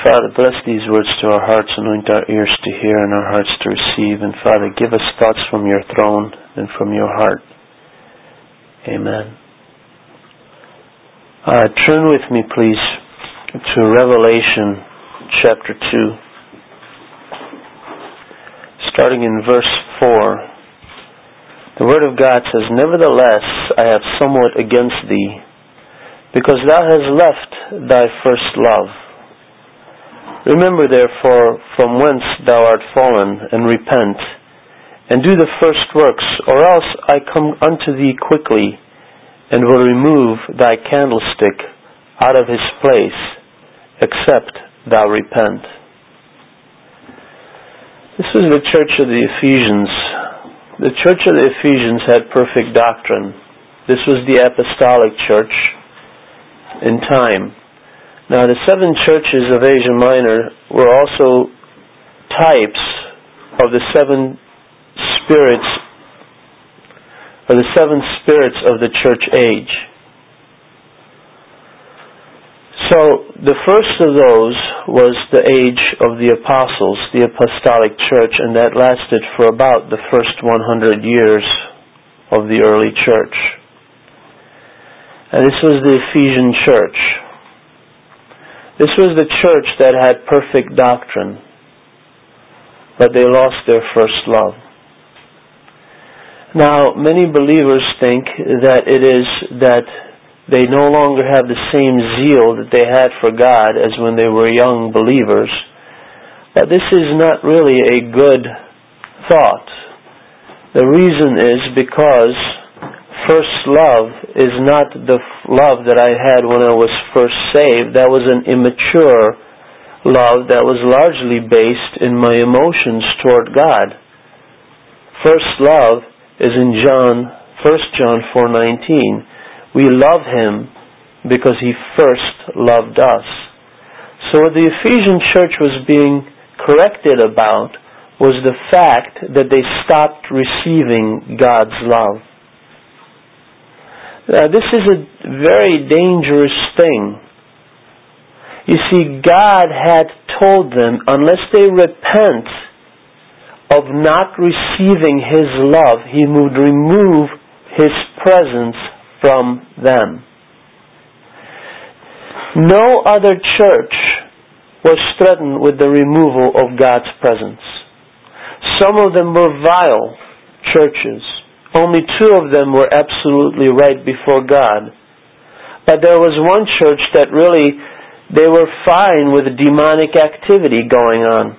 Father, bless these words to our hearts, anoint our ears to hear and our hearts to receive. And Father, give us thoughts from your throne and from your heart. Amen. Turn with me, please, to Revelation chapter 2. Starting in verse 4. The Word of God says, "Nevertheless, I have somewhat against thee, because thou hast left thy first love. Remember therefore from whence thou art fallen, and repent, and do the first works, or else I come unto thee quickly, and will remove thy candlestick out of his place, except thou repent." This was the church of the Ephesians. The church of the Ephesians had perfect doctrine. This was the apostolic church in time. Now, the 7 churches of Asia Minor were also types of the 7 spirits, or the 7 spirits of the church age. So, the first of those was the age of the apostles, the apostolic church, and that lasted for about the first 100 years of the early church. And this was the Ephesian church. This was the church that had perfect doctrine, but they lost their first love. Now, many believers think that it is that they no longer have the same zeal that they had for God as when they were young believers. But this is not really a good thought. The reason is because first love is not the love that I had when I was first saved. That was an immature love that was largely based in my emotions toward God. First love is in 1 John 4:19. We love Him because He first loved us. So what the Ephesian church was being corrected about was the fact that they stopped receiving God's love. Now, this is a very dangerous thing. You see, God had told them, unless they repent of not receiving His love, He would remove His presence from them. No other church was threatened with the removal of God's presence. Some of them were vile churches. Only 2 of them were absolutely right before God. But there was one church that really, they were fine with demonic activity going on.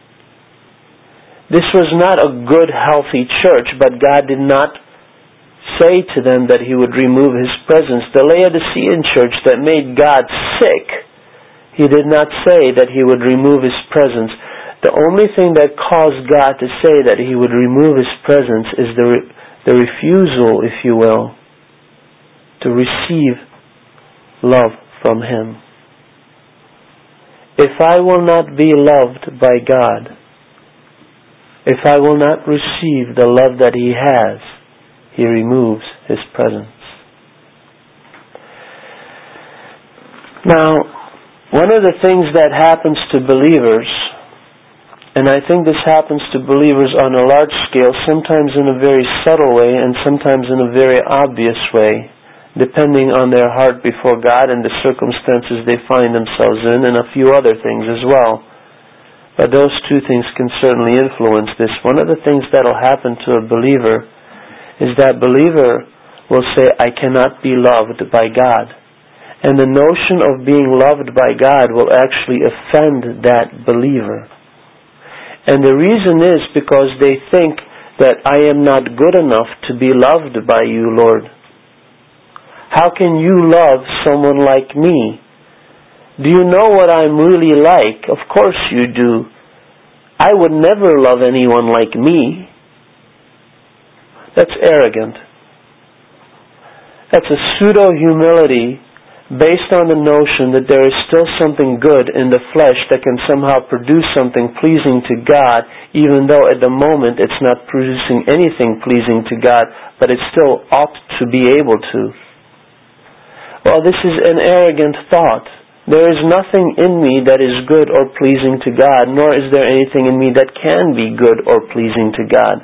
This was not a good, healthy church, but God did not say to them that He would remove His presence. The Laodicean church that made God sick, He did not say that He would remove His presence. The only thing that caused God to say that He would remove His presence is the refusal, if you will, to receive love from Him. If I will not be loved by God, if I will not receive the love that He has, He removes His presence. Now, one of the things that happens to believers, and I think this happens to believers on a large scale, sometimes in a very subtle way and sometimes in a very obvious way, depending on their heart before God and the circumstances they find themselves in, and a few other things as well. But those 2 things can certainly influence this. One of the things that will happen to a believer is that believer will say, I cannot be loved by God. And the notion of being loved by God will actually offend that believer. And the reason is because they think that I am not good enough to be loved by you, Lord. How can you love someone like me? Do you know what I'm really like? Of course you do. I would never love anyone like me. That's arrogant. That's a pseudo-humility based on the notion that there is still something good in the flesh that can somehow produce something pleasing to God, even though at the moment it's not producing anything pleasing to God, but it still ought to be able to. Well, this is an arrogant thought. There is nothing in me that is good or pleasing to God, nor is there anything in me that can be good or pleasing to God.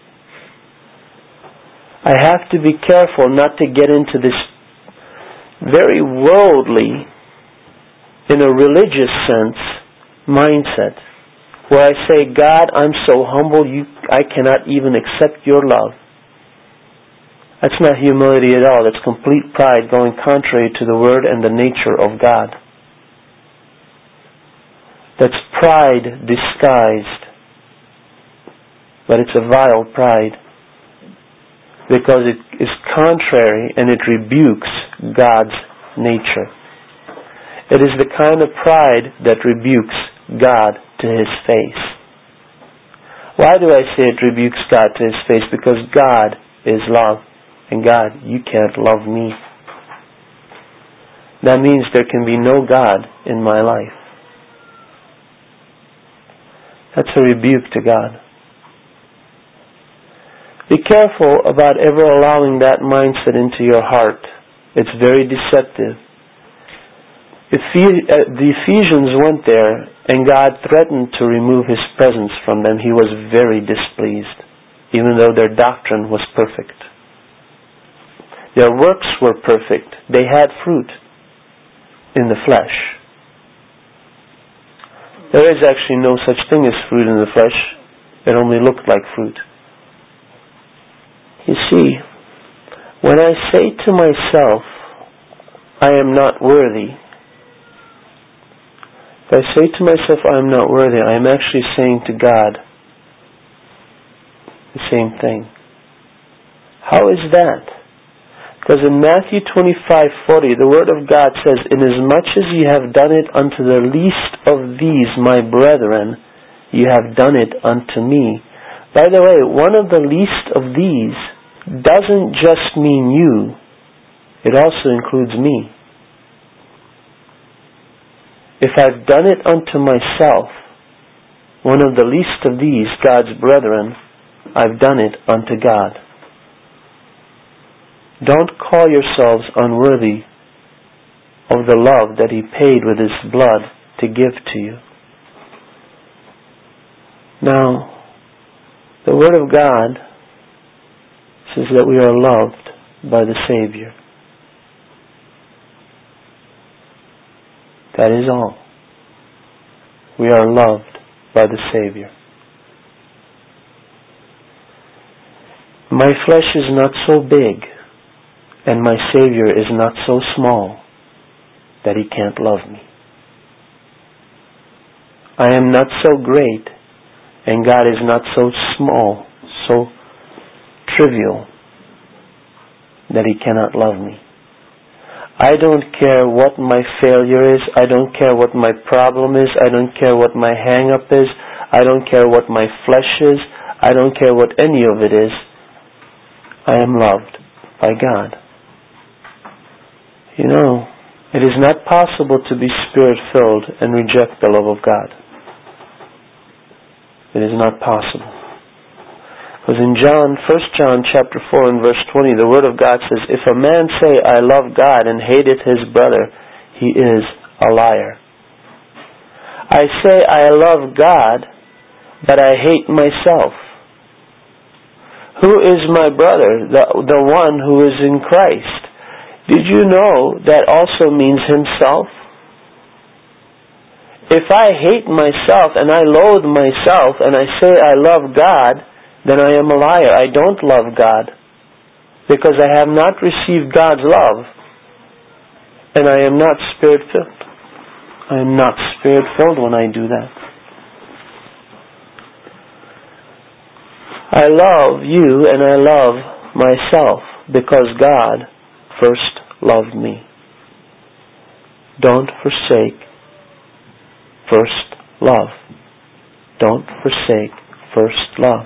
I have to be careful not to get into this very worldly, in a religious sense, mindset, where I say, God, I'm so humble, I cannot even accept your love. That's not humility at all. That's complete pride going contrary to the Word and the nature of God. That's pride disguised. But it's a vile pride, because it is contrary and it rebukes God's nature. It is the kind of pride that rebukes God to His face. Why do I say it rebukes God to His face? Because God is love. And God, you can't love me. That means there can be no God in my life. That's a rebuke to God. Be careful about ever allowing that mindset into your heart. It's very deceptive. The Ephesians went there, and God threatened to remove His presence from them. He was very displeased, even though their doctrine was perfect. Their works were perfect. They had fruit in the flesh. There is actually no such thing as fruit in the flesh. It only looked like fruit. You see, when I say to myself, I am not worthy, if I say to myself, I am not worthy, I am actually saying to God the same thing. How is that? Because in Matthew 25:40, the Word of God says, Inasmuch as ye have done it unto the least of these, my brethren, ye have done it unto me. By the way, one of the least of these doesn't just mean you. It also includes me. If I've done it unto myself, one of the least of these, God's brethren, I've done it unto God. Don't call yourselves unworthy of the love that He paid with His blood to give to you. Now, the Word of God says that we are loved by the Savior. That is all. We are loved by the Savior. My flesh is not so big, and my Savior is not so small that He can't love me. I am not so great, and God is not so small, so trivial, that He cannot love me. I don't care what my failure is. I don't care what my problem is. I don't care what my hang-up is. I don't care what my flesh is. I don't care what any of it is. I am loved by God. You know, it is not possible to be Spirit-filled and reject the love of God. It is not possible. Because in 1 John chapter 4 and verse 20, the Word of God says, If a man say, I love God, and hateth his brother, he is a liar. I say, I love God, but I hate myself. Who is my brother? The one who is in Christ. Did you know that also means himself? If I hate myself and I loathe myself and I say I love God, then I am a liar. I don't love God because I have not received God's love, and I am not Spirit-filled. I am not Spirit-filled when I do that. I love you and I love myself because God first loved me. Don't forsake first love. Don't forsake first love.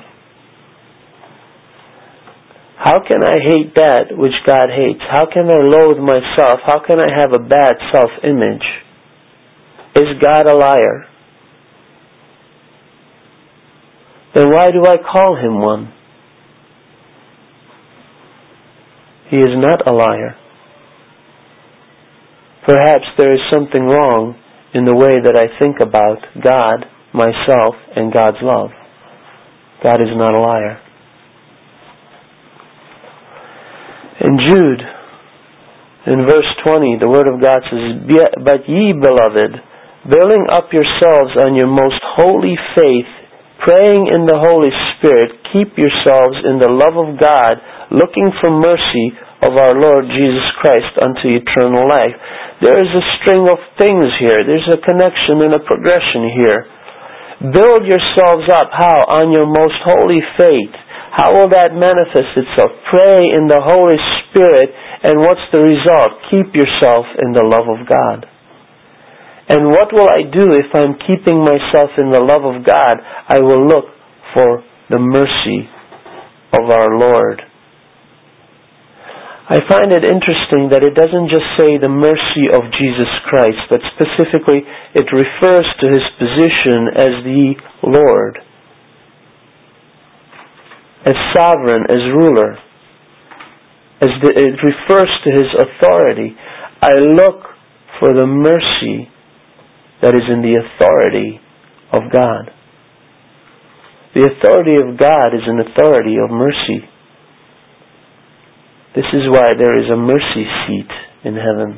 How can I hate that which God hates? How can I loathe myself? How can I have a bad self-image? Is God a liar? Then why do I call Him one? He is not a liar. Perhaps there is something wrong in the way that I think about God, myself, and God's love. God is not a liar. In Jude, in verse 20, the Word of God says, "But ye, beloved, building up yourselves on your most holy faith, praying in the Holy Spirit, keep yourselves in the love of God, looking for mercy of our Lord Jesus Christ unto eternal life." There is a string of things here. There's a connection and a progression here. Build yourselves up. How? On your most holy faith. How will that manifest itself? Pray in the Holy Spirit, and what's the result? Keep yourself in the love of God. And what will I do if I'm keeping myself in the love of God? I will look for the mercy of our Lord. I find it interesting that it doesn't just say the mercy of Jesus Christ, but specifically it refers to His position as the Lord, as sovereign, as ruler. It refers to His authority. I look for the mercy that is in the authority of God. The authority of God is an authority of mercy. This is why there is a mercy seat in heaven.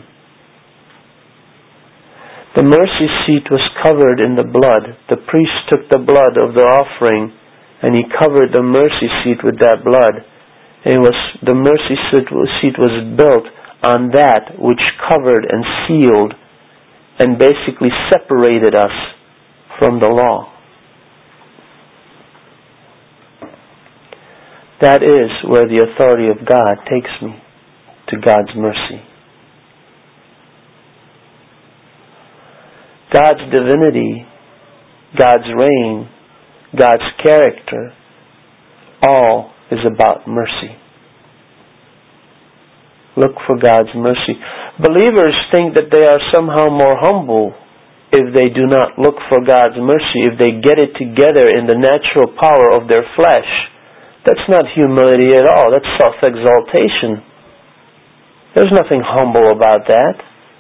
The mercy seat was covered in the blood. The priest took the blood of the offering and he covered the mercy seat with that blood. And the mercy seat was built on that which covered and sealed and basically separated us from the law. That is where the authority of God takes me, to God's mercy. God's divinity, God's reign, God's character, all is about mercy. Look for God's mercy. Believers think that they are somehow more humble if they do not look for God's mercy, if they get it together in the natural power of their flesh. That's not humility at all. That's self-exaltation. There's nothing humble about that.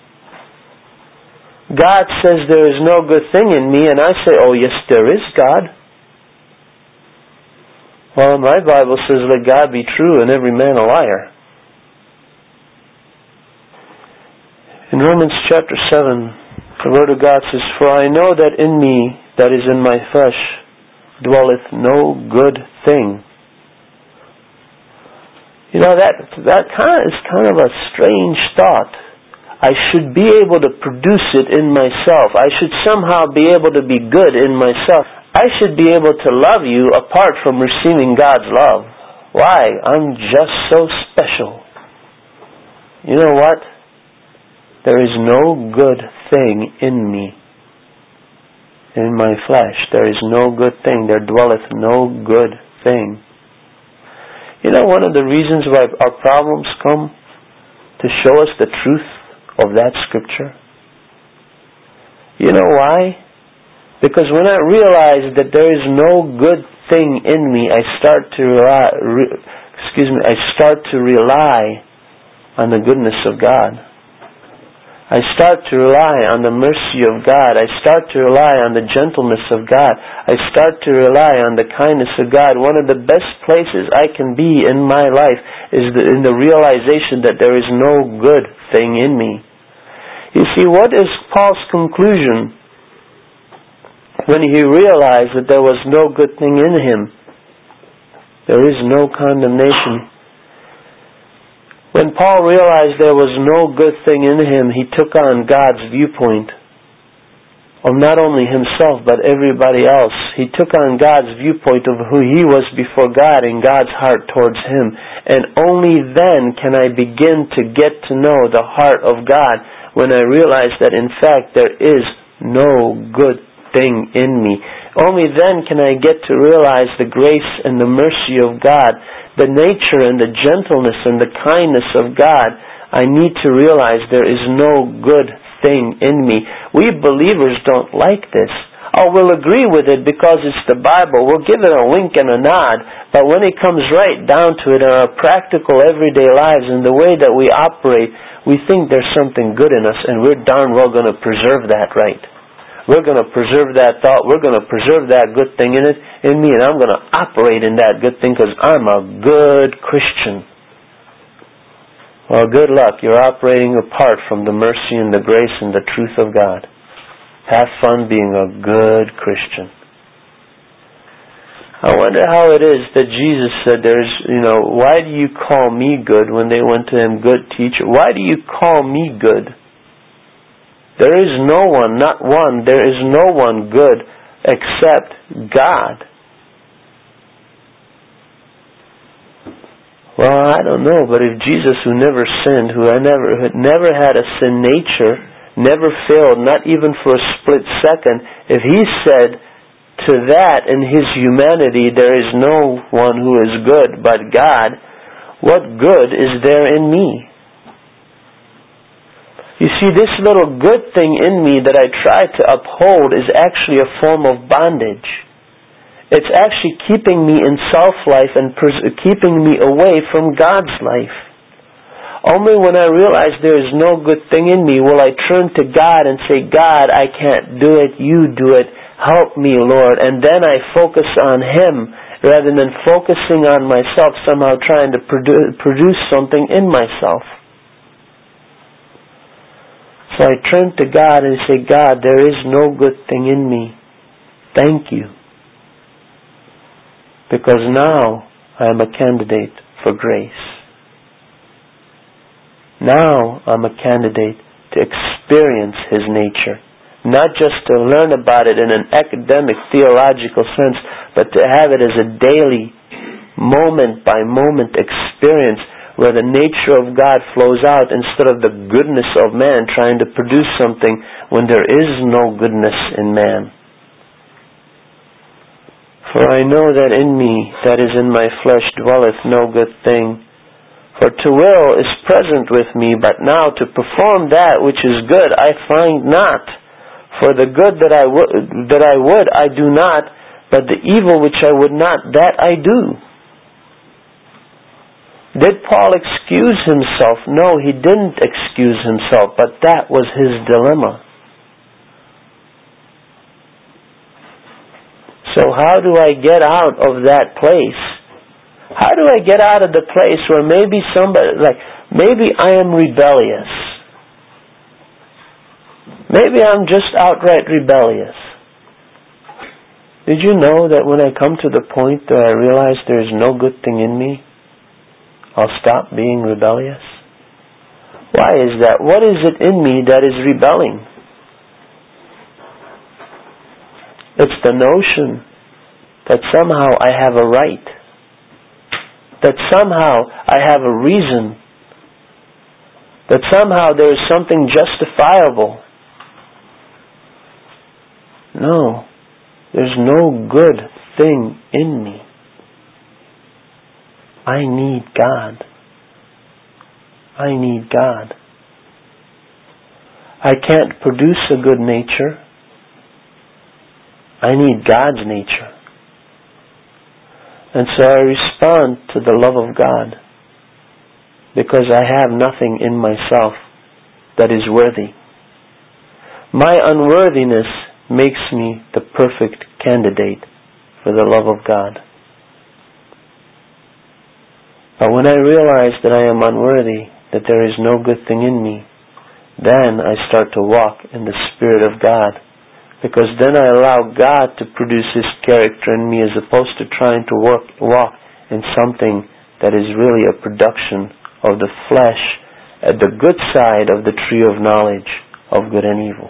God says there is no good thing in me, and I say, oh yes, there is, God. Well, my Bible says, let God be true and every man a liar. In Romans chapter 7, the Word of God says, "For I know that in me, that is in my flesh, dwelleth no good thing." You know, that is kind of a strange thought. I should be able to produce it in myself. I should somehow be able to be good in myself. I should be able to love you apart from receiving God's love. Why? I'm just so special. You know what? There is no good thing in me. In my flesh, there is no good thing. There dwelleth no good thing. You know, one of the reasons why our problems come to show us the truth of that scripture? You know why? Because when I realize that there is no good thing in me, I start to rely on the goodness of God. I start to rely on the mercy of God. I start to rely on the gentleness of God. I start to rely on the kindness of God. One of the best places I can be in my life is in the realization that there is no good thing in me. You see, what is Paul's conclusion when he realized that there was no good thing in him? There is no condemnation. When Paul realized there was no good thing in him, he took on God's viewpoint of not only himself but everybody else. He took on God's viewpoint of who he was before God and God's heart towards him. And only then can I begin to get to know the heart of God, when I realize that in fact there is no good thing in me. Only then can I get to realize the grace and the mercy of God, the nature and the gentleness and the kindness of God. I need to realize there is no good thing in me. We believers don't like this. Oh, we'll agree with it because it's the Bible. We'll give it a wink and a nod. But when it comes right down to it in our practical everyday lives and the way that we operate, we think there's something good in us, and we're darn well going to preserve that right. We're going to preserve that thought. We're going to preserve that good thing in me, and I'm going to operate in that good thing because I'm a good Christian. Well, good luck. You're operating apart from the mercy and the grace and the truth of God. Have fun being a good Christian. I wonder how it is that Jesus said why do you call me good when they went to him, good teacher? Why do you call me good? There is no one, not one, there is no one good except God. Well, I don't know, but if Jesus, who never sinned, who never had a sin nature, never failed, not even for a split second, if he said to that in his humanity, there is no one who is good but God, what good is there in me? You see, this little good thing in me that I try to uphold is actually a form of bondage. It's actually keeping me in self-life and keeping me away from God's life. Only when I realize there is no good thing in me will I turn to God and say, God, I can't do it, you do it. Help me, Lord. And then I focus on Him rather than focusing on myself, somehow trying to produce something in myself. So I turn to God and say, God, there is no good thing in me. Thank you. Because now I am a candidate for grace. Now I'm a candidate to experience His nature. Not just to learn about it in an academic, theological sense, but to have it as a daily, moment-by-moment experience where the nature of God flows out instead of the goodness of man trying to produce something when there is no goodness in man. For I know that in me, that is in my flesh, dwelleth no good thing. For to will is present with me, but now to perform that which is good I find not. For the good that I would, I do not, but the evil which I would not, that I do. Did Paul excuse himself? No, he didn't excuse himself, but that was his dilemma. So how do I get out of that place? How do I get out of the place where maybe I am rebellious? Maybe I'm just outright rebellious. Did you know that when I come to the point that I realize there is no good thing in me, I'll stop being rebellious? Why is that? What is it in me that is rebelling? It's the notion that somehow I have a right, that somehow I have a reason, that somehow there is something justifiable. No, there's no good thing in me. I need God. I need God. I can't produce a good nature. I need God's nature. And so I respond to the love of God because I have nothing in myself that is worthy. My unworthiness makes me the perfect candidate for the love of God. But when I realize that I am unworthy, that there is no good thing in me, then I start to walk in the Spirit of God. Because then I allow God to produce His character in me as opposed to trying to walk in something that is really a production of the flesh at the good side of the tree of knowledge of good and evil.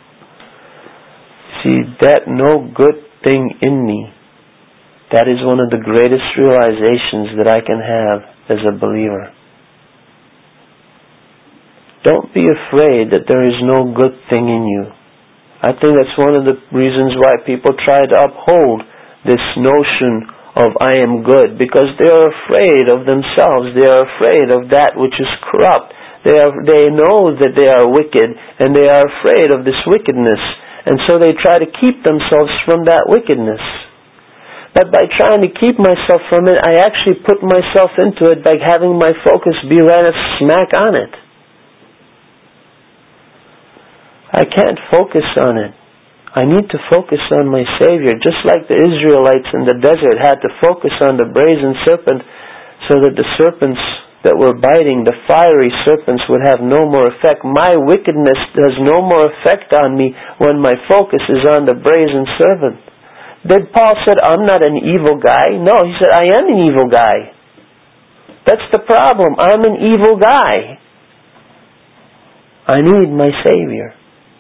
See, that no good thing in me, that is one of the greatest realizations that I can have as a believer. Don't be afraid that there is no good thing in you. I think that's one of the reasons why people try to uphold this notion of I am good, because they are afraid of themselves. They are afraid of that which is corrupt. They know that they are wicked, and they are afraid of this wickedness. And so they try to keep themselves from that wickedness. But by trying to keep myself from it, I actually put myself into it by having my focus be right smack on it. I can't focus on it. I need to focus on my Savior, just like the Israelites in the desert had to focus on the brazen serpent so that the serpents that were biting, the fiery serpents, would have no more effect. My wickedness has no more effect on me when my focus is on the brazen serpent. Then Paul said, I'm not an evil guy. No, he said, I am an evil guy. That's the problem. I'm an evil guy. I need my Savior.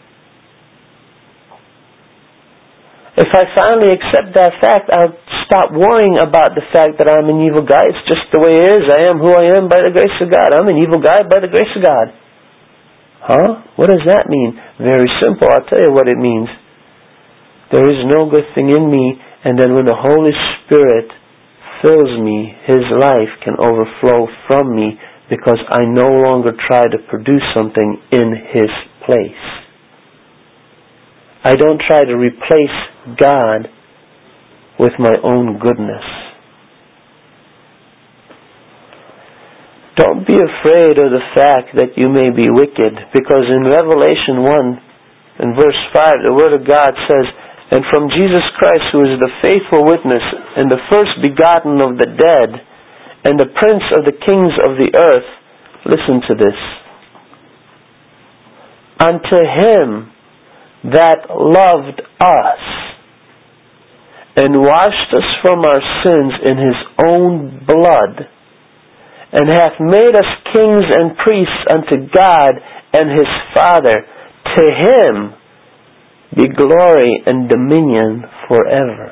If I finally accept that fact, I'll stop worrying about the fact that I'm an evil guy. It's just the way it is. I am who I am by the grace of God. I'm an evil guy by the grace of God. Huh? What does that mean? Very simple. I'll tell you what it means. There is no good thing in me, and then when the Holy Spirit fills me, His life can overflow from me because I no longer try to produce something in His place. I don't try to replace God with my own goodness. Don't be afraid of the fact that you may be wicked, because in Revelation 1, in verse 5, the Word of God says, and from Jesus Christ, who is the faithful witness, and the first begotten of the dead, and the prince of the kings of the earth, listen to this, unto Him that loved us, and washed us from our sins in His own blood, and hath made us kings and priests unto God and His Father. To Him be glory and dominion forever.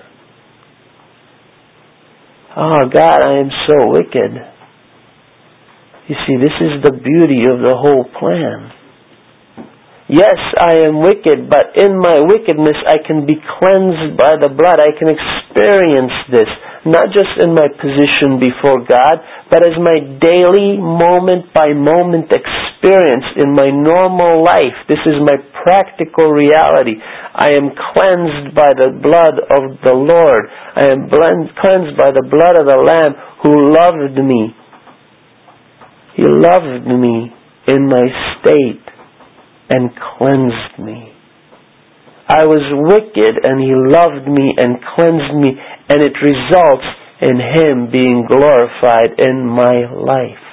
Oh God, I am so wicked. You see, this is the beauty of the whole plan. Yes, I am wicked, but in my wickedness I can be cleansed by the blood. I can experience this, not just in my position before God, but as my daily, moment-by-moment experience in my normal life. This is my practical reality. I am cleansed by the blood of the Lord. I am cleansed by the blood of the Lamb who loved me. He loved me in my state and cleansed me. I was wicked and He loved me and cleansed me, and it results in Him being glorified in my life.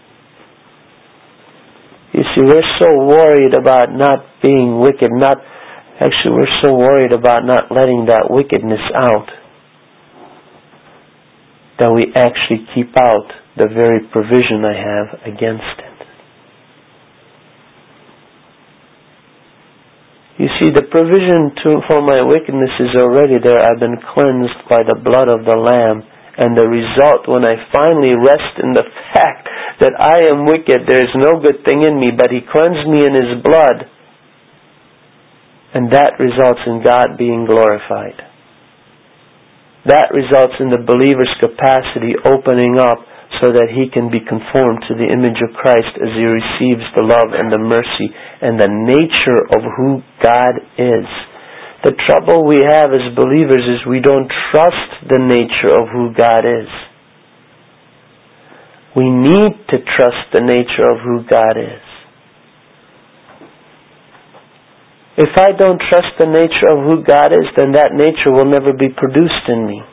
You see, we're so worried about not being wicked, we're so worried about not letting that wickedness out, that we actually keep out the very provision I have against it. You see, the provision for my wickedness is already there. I've been cleansed by the blood of the Lamb. And the result, when I finally rest in the fact that I am wicked, there is no good thing in me, but He cleansed me in His blood. And that results in God being glorified. That results in the believer's capacity opening up so that he can be conformed to the image of Christ as he receives the love and the mercy and the nature of who God is. The trouble we have as believers is we don't trust the nature of who God is. We need to trust the nature of who God is. If I don't trust the nature of who God is, then that nature will never be produced in me.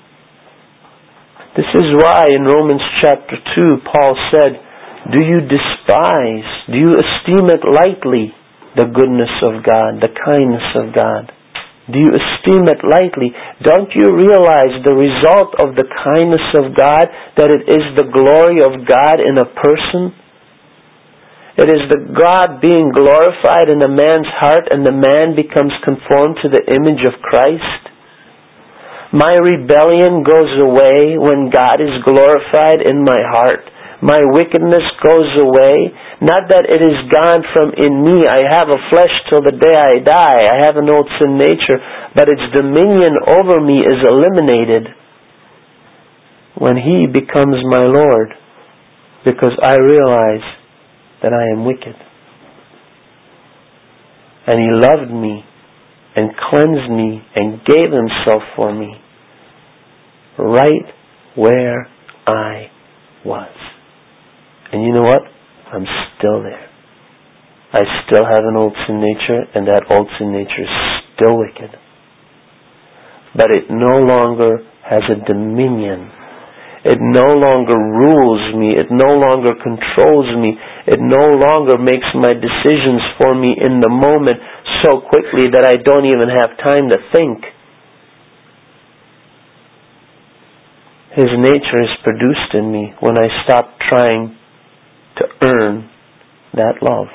This is why in Romans chapter 2, Paul said, do you esteem it lightly, the goodness of God, the kindness of God? Do you esteem it lightly? Don't you realize the result of the kindness of God, that it is the glory of God in a person? It is the God being glorified in a man's heart, and the man becomes conformed to the image of Christ. My rebellion goes away when God is glorified in my heart. My wickedness goes away. Not that it is gone from in me. I have a flesh till the day I die. I have an old sin nature. But its dominion over me is eliminated when He becomes my Lord, because I realize that I am wicked. And He loved me and cleansed me and gave Himself for me. right where I was. And you know what? I'm still there. I still have an old sin nature, and that old sin nature is still wicked. But it no longer has a dominion. It no longer rules me. It no longer controls me. It no longer makes my decisions for me in the moment so quickly that I don't even have time to think. His nature is produced in me when I stop trying to earn that love.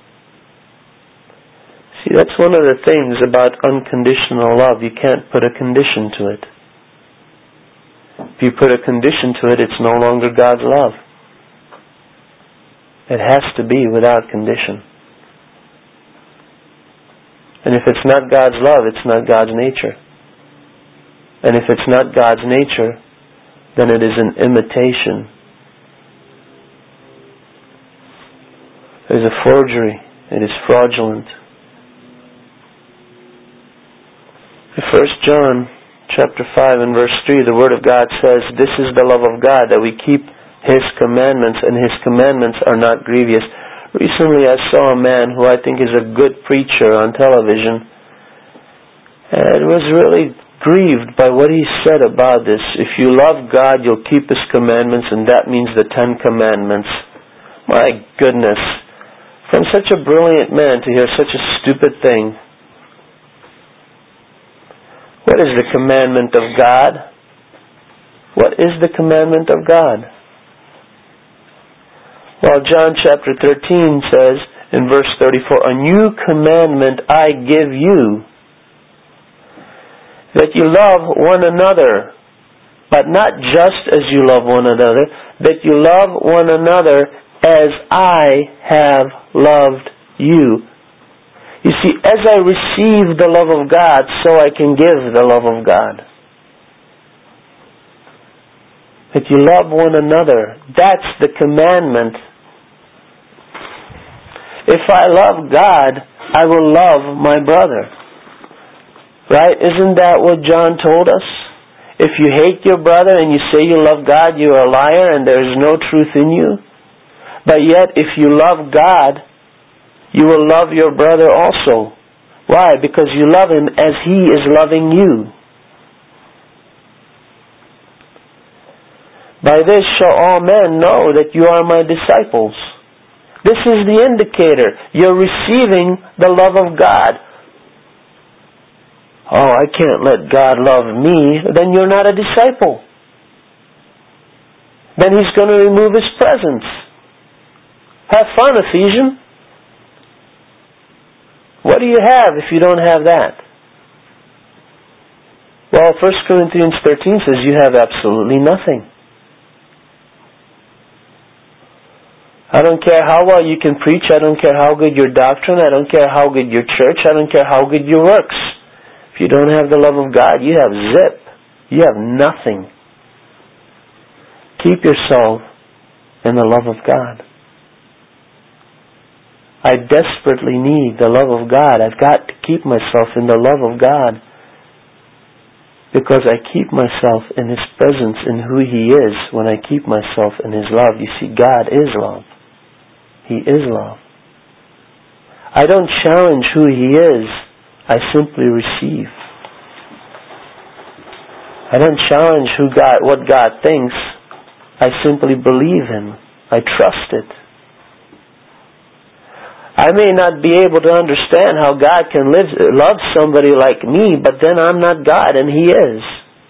See, that's one of the things about unconditional love. You can't put a condition to it. If you put a condition to it, it's no longer God's love. It has to be without condition. And if it's not God's love, it's not God's nature. And if it's not God's nature, then it is an imitation. It is a forgery. It is fraudulent. In 1 John chapter 5 and verse 3, the Word of God says, "This is the love of God, that we keep His commandments, and His commandments are not grievous." Recently I saw a man who I think is a good preacher on television, and was really grieved by what he said about this. If you love God, you'll keep His commandments, and that means the 10 Commandments. My goodness. From such a brilliant man to hear such a stupid thing. What is the commandment of God? What is the commandment of God? Well, John chapter 13 says in verse 34, "A new commandment I give you, that you love one another, but not just as you love one another, that you love one another as I have loved you." You see, as I receive the love of God, so I can give the love of God. That you love one another. That's the commandment. If I love God, I will love my brother. Right? Isn't that what John told us? If you hate your brother and you say you love God, you are a liar and there is no truth in you. But yet, if you love God, you will love your brother also. Why? Because you love him as he is loving you. By this shall all men know that you are my disciples. This is the indicator. You're receiving the love of God. Oh, I can't let God love me. Then you're not a disciple. Then He's going to remove His presence. Have fun, Ephesians. What do you have if you don't have that? Well, 1 Corinthians 13 says you have absolutely nothing. I don't care how well you can preach. I don't care how good your doctrine. I don't care how good your church. I don't care how good your works. If you don't have the love of God, you have zip. You have nothing. Keep yourself in the love of God. I desperately need the love of God. I've got to keep myself in the love of God. Because I keep myself in His presence, in who He is, when I keep myself in His love. You see, God is love. He is love. I don't challenge who He is. I simply receive. I don't challenge what God thinks. I simply believe Him. I trust it. I may not be able to understand how God can love somebody like me, but then I'm not God and He is.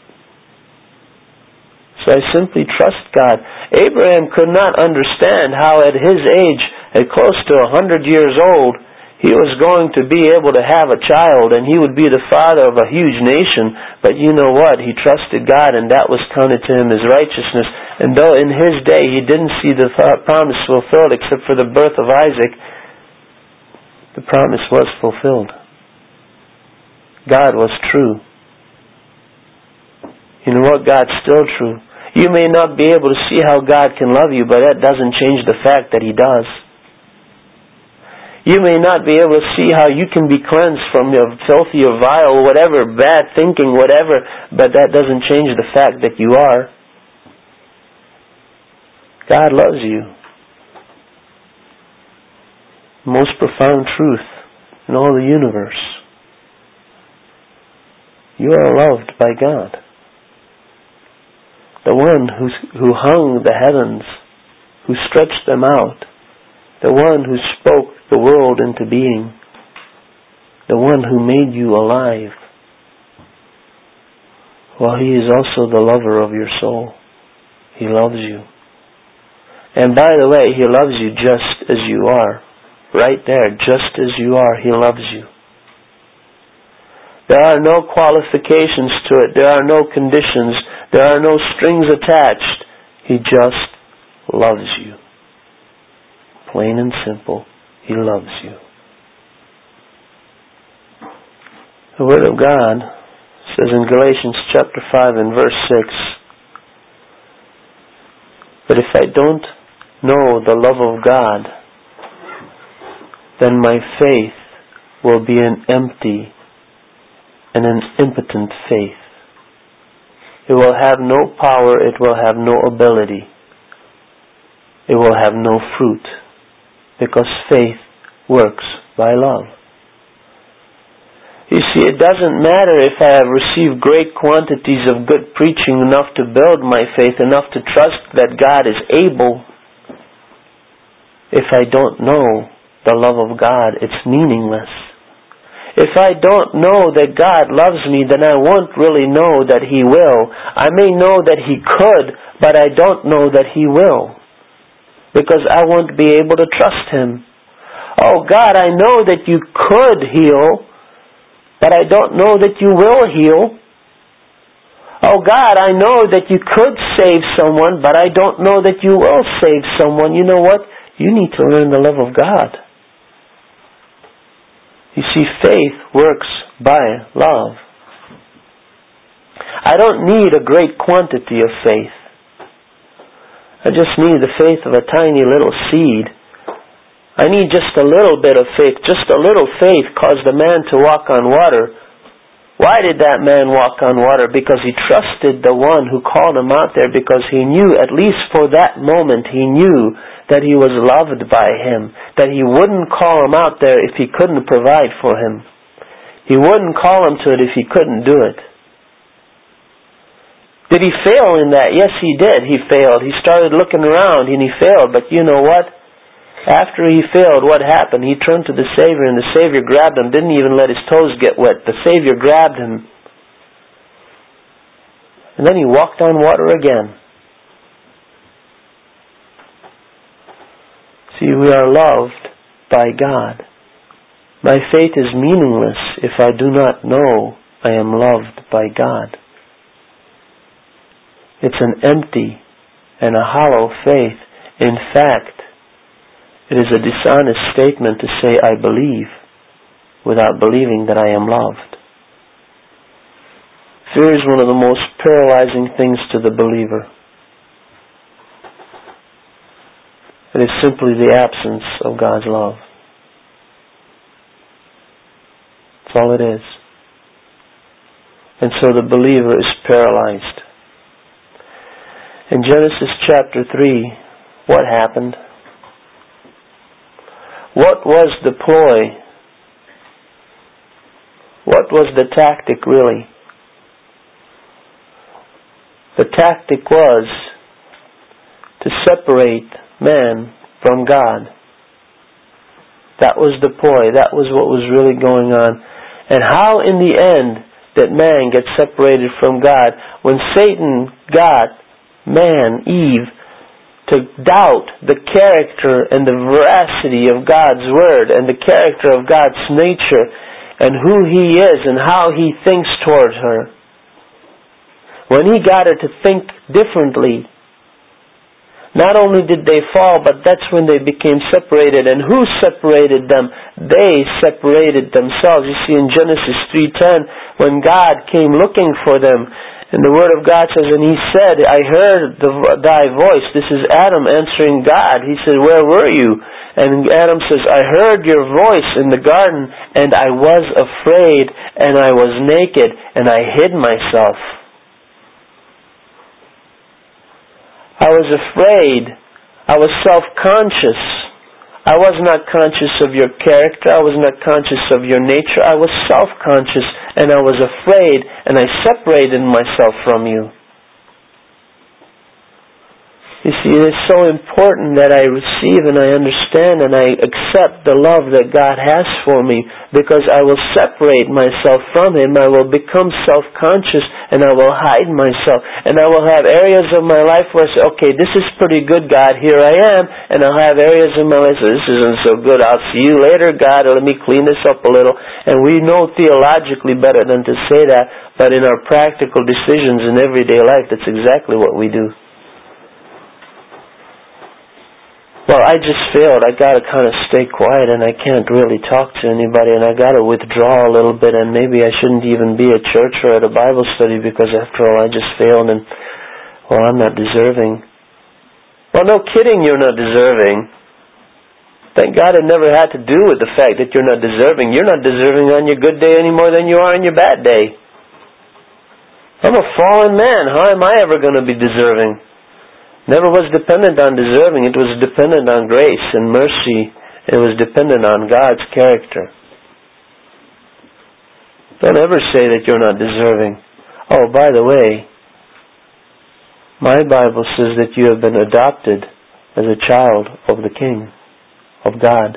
So I simply trust God. Abraham could not understand how at his age, at close to 100 years old, he was going to be able to have a child and he would be the father of a huge nation. But you know what? He trusted God and that was counted to him as righteousness. And though in his day he didn't see the promise fulfilled except for the birth of Isaac, the promise was fulfilled. God was true. You know what? God's still true. You may not be able to see how God can love you, but that doesn't change the fact that He does. You may not be able to see how you can be cleansed from your filthy or vile, whatever, bad thinking, whatever, but that doesn't change the fact that you are. God loves you. Most profound truth in all the universe. You are loved by God. The one who hung the heavens, who stretched them out, the one who spoke the world into being, the one who made you alive. Well, He is also the lover of your soul. He loves you. And by the way, He loves you just as you are. Right there, just as you are, He loves you. There are no qualifications to it. There are no conditions. There are no strings attached. He just loves you. Plain and simple, He loves you. The Word of God says in Galatians chapter 5 and verse 6, "But if I don't know the love of God, then my faith will be an empty and an impotent faith. It will have no power, it will have no ability. It will have no fruit, because faith works by love." You see, it doesn't matter if I have received great quantities of good preaching, enough to build my faith, enough to trust that God is able. If I don't know the love of God, it's meaningless. If I don't know that God loves me, then I won't really know that He will. I may know that He could, but I don't know that He will, because I won't be able to trust Him. Oh God, I know that You could heal, but I don't know that You will heal. Oh God, I know that You could save someone, but I don't know that You will save someone. You know what? You need to learn the love of God. You see, faith works by love. I don't need a great quantity of faith. I just need the faith of a tiny little seed. I need just a little bit of faith. Just a little faith caused a man to walk on water. Why did that man walk on water? Because he trusted the one who called him out there, because he knew, at least for that moment, he knew that he was loved by Him, that He wouldn't call him out there if He couldn't provide for him. He wouldn't call him to it if He couldn't do it. Did he fail in that? Yes, he did. He failed. He started looking around and he failed. But you know what? After he failed, what happened? He turned to the Savior, and the Savior grabbed him, didn't even let his toes get wet. The Savior grabbed him. And then he walked on water again. See, we are loved by God. My faith is meaningless if I do not know I am loved by God. It's an empty and a hollow faith. In fact, it is a dishonest statement to say I believe without believing that I am loved. Fear is one of the most paralyzing things to the believer. It is simply the absence of God's love. That's all it is. And so the believer is paralyzed. In Genesis chapter 3, what happened? What was the ploy? What was the tactic really? The tactic was to separate man from God. That was the ploy. That was what was really going on. And how in the end did man get separated from God? When Satan got man, Eve, to doubt the character and the veracity of God's Word and the character of God's nature and who He is and how He thinks towards her. When he got her to think differently, not only did they fall, but that's when they became separated. And who separated them? They separated themselves. You see, in Genesis 3:10, when God came looking for them, And the Word of God says, and he said, I heard thy voice. This is Adam answering God. He said, where were you? And Adam says, I heard your voice in the garden, and I was afraid, and I was naked, and I hid myself. I was afraid. I was self-conscious. I was not conscious of your character. I was not conscious of your nature. I was self-conscious, and I was afraid, and I separated myself from you. You see, it is so important that I receive and I understand and I accept the love that God has for me, because I will separate myself from Him. I will become self-conscious and I will hide myself. And I will have areas of my life where I say, okay, this is pretty good, God, here I am. And I'll have areas in my life where this isn't so good. I'll see you later, God, or let me clean this up a little. And we know theologically better than to say that, but in our practical decisions in everyday life, that's exactly what we do. Well, I just failed. I got to kind of stay quiet, and I can't really talk to anybody, and I got to withdraw a little bit, and maybe I shouldn't even be at church or at a Bible study because, after all, I just failed, and, well, I'm not deserving. Well, no kidding, you're not deserving. Thank God it never had to do with the fact that you're not deserving. You're not deserving on your good day any more than you are on your bad day. I'm a fallen man. How am I ever going to be deserving? Never was dependent on deserving. It was dependent on grace and mercy. It was dependent on God's character. Don't ever say that you're not deserving. Oh, by the way, my Bible says that you have been adopted as a child of the King, of God.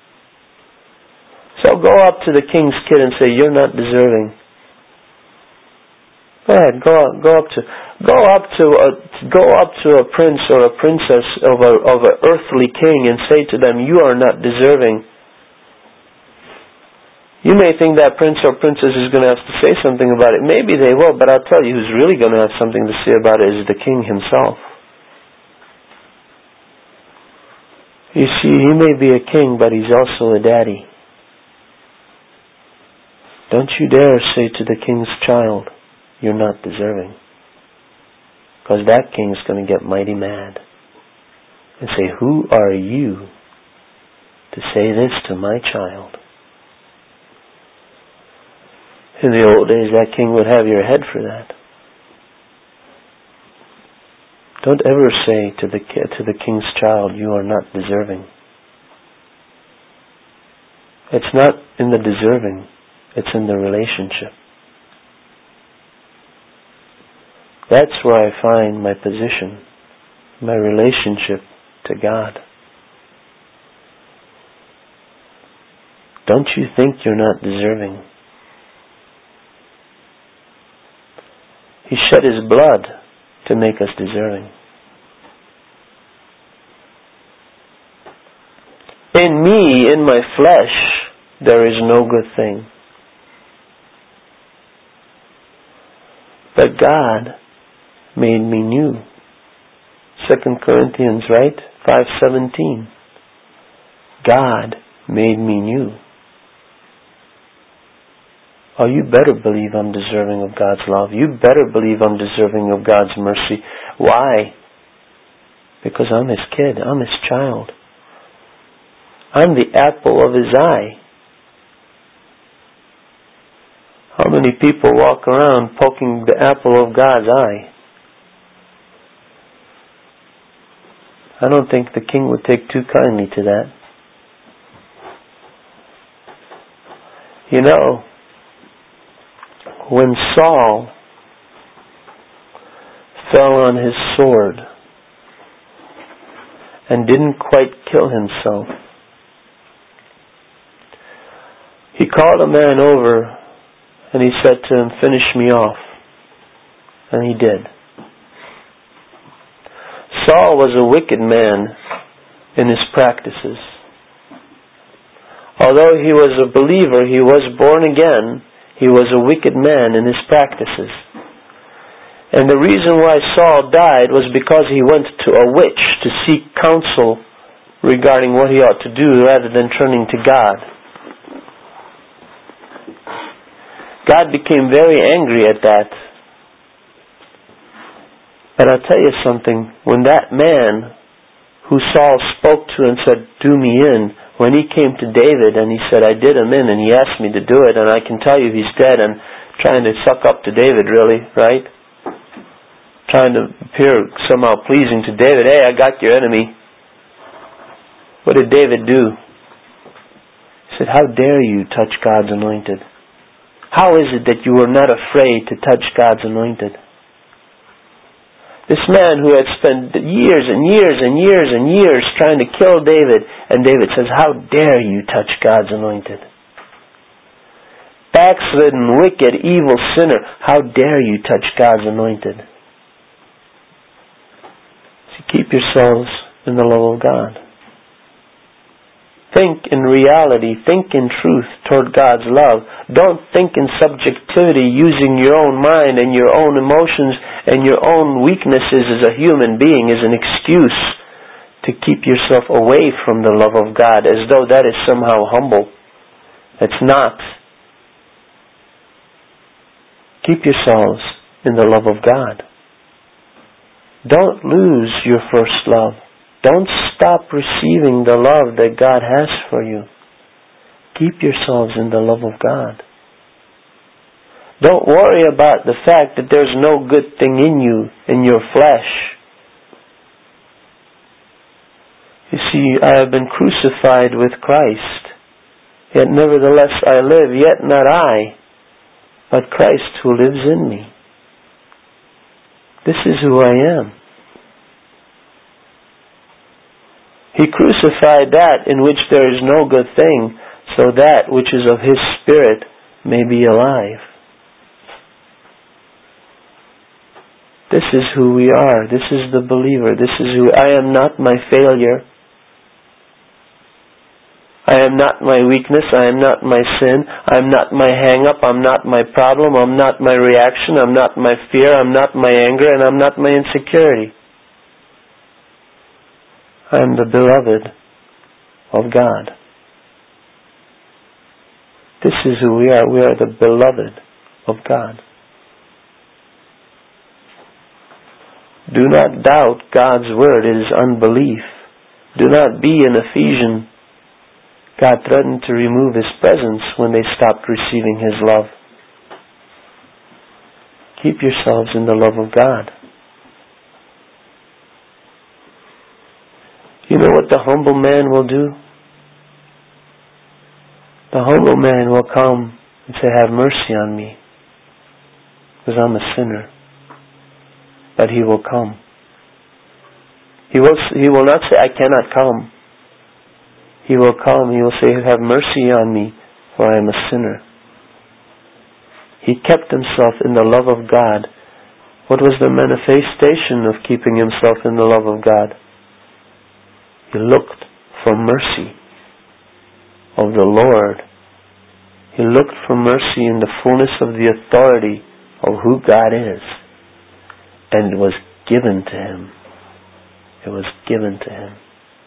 So go up to the king's kid and say, you're not deserving. Go ahead, go up to a prince or a princess of an earthly king and say to them, you are not deserving. You may think that prince or princess is going to have to say something about it. Maybe they will, but I'll tell you who's really going to have something to say about it is the king himself. You see, he may be a king, but he's also a daddy. Don't you dare say to the king's child, you're not deserving. Because that king's going to get mighty mad and say, who are you to say this to my child? In the old days, that king would have your head for that. Don't ever say to the king's child, you are not deserving. It's not in the deserving, it's in the relationship. That's where I find my position, my relationship to God. Don't you think you're not deserving? He shed His blood to make us deserving. In me, in my flesh, there is no good thing. But God made me new. 2 Corinthians, right? 5:17. God made me new. Oh, you better believe I'm deserving of God's love. You better believe I'm deserving of God's mercy. Why? Because I'm His kid. I'm His child. I'm the apple of His eye. How many people walk around poking the apple of God's eye? I don't think the king would take too kindly to that. You know, when Saul fell on his sword and didn't quite kill himself, he called a man over and he said to him, finish me off. And he did. Saul was a wicked man in his practices. Although he was a believer, he was born again, he was a wicked man in his practices. And the reason why Saul died was because he went to a witch to seek counsel regarding what he ought to do rather than turning to God. God became very angry at that. But I'll tell you something, when that man who Saul spoke to and said, "Do me in," when he came to David and he said, "I did him in," and he asked me to do it, and I can tell you he's dead and trying to suck up to David, really, right? Trying to appear somehow pleasing to David. "Hey, I got your enemy." What did David do? He said, "How dare you touch God's anointed? How is it that you are not afraid to touch God's anointed?" This man who had spent years and years and years and years trying to kill David, and David says, "How dare you touch God's anointed? Backslidden, wicked, evil sinner, how dare you touch God's anointed?" So keep yourselves in the love of God. Think in reality, think in truth toward God's love. Don't think in subjectivity, using your own mind and your own emotions and your own weaknesses as a human being as an excuse to keep yourself away from the love of God, as though that is somehow humble. It's not. Keep yourselves in the love of God. Don't lose your first love. Don't stop receiving the love that God has for you. Keep yourselves in the love of God. Don't worry about the fact that there's no good thing in you, in your flesh. You see, I have been crucified with Christ. Yet nevertheless I live, yet not I, but Christ who lives in me. This is who I am. He crucified that in which there is no good thing, so that which is of His Spirit may be alive. This is who we are. This is the believer. This is who I am. Not my failure. I am not my weakness. I am not my sin. I am not my hang-up. I'm not my problem. I'm not my reaction. I'm not my fear. I'm not my anger. And I'm not my insecurity. I am the beloved of God. This is who we are. We are the beloved of God. Do not doubt God's word. It is unbelief. Do not be an Ephesian. God threatened to remove His presence when they stopped receiving His love. Keep yourselves in the love of God. You know what the humble man will do? The humble man will come and say, "Have mercy on me, because I'm a sinner." But he will come. He will not say, "I cannot come." He will come. He will say, "Have mercy on me, for I am a sinner." He kept himself in the love of God. What was the manifestation of keeping himself in the love of God? He looked for mercy of the Lord. He looked for mercy in the fullness of the authority of who God is. And it was given to him. It was given to him.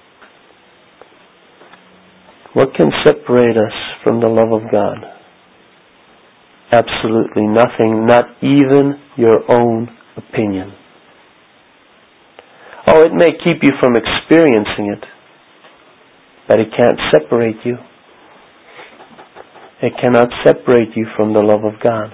What can separate us from the love of God? Absolutely nothing, not even your own opinion. Oh, it may keep you from experiencing it, but it can't separate you. It cannot separate you from the love of God.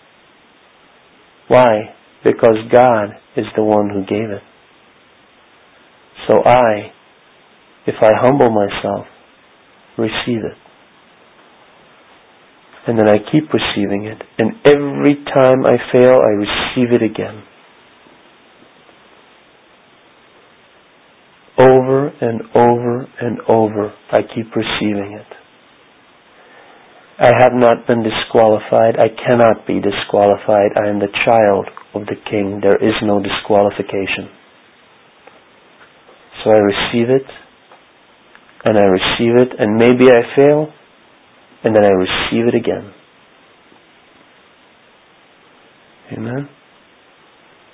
Why? Because God is the one who gave it. So if I humble myself, receive it. And then I keep receiving it. And every time I fail, I receive it again. Over and over and over, I keep receiving it. I have not been disqualified. I cannot be disqualified. I am the child of the King. There is no disqualification. So I receive it, and I receive it, and maybe I fail, and then I receive it again. Amen?